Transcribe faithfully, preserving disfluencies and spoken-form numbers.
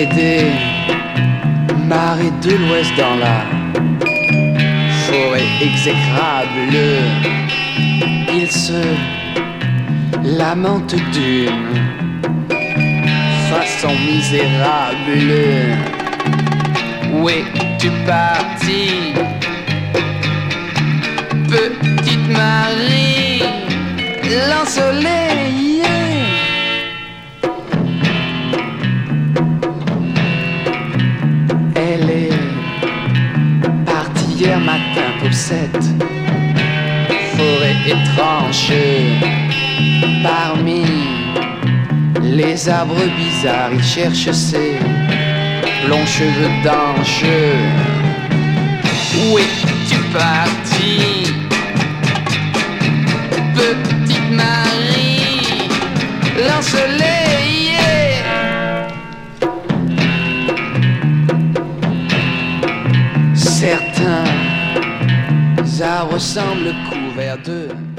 des marées de l'ouest dans la forêt exécrable. Il se lamente d'une façon misérable. Où es-tu parti, petite Marie, l'ensoleillée? Elle est partie hier matin pour cette forêt étrange. Parmi les arbres bizarres, il cherche ses blonds cheveux d'ange. Où es-tu parti, petite Marie, l'ensoleillée? Certains arbres semblent couverts de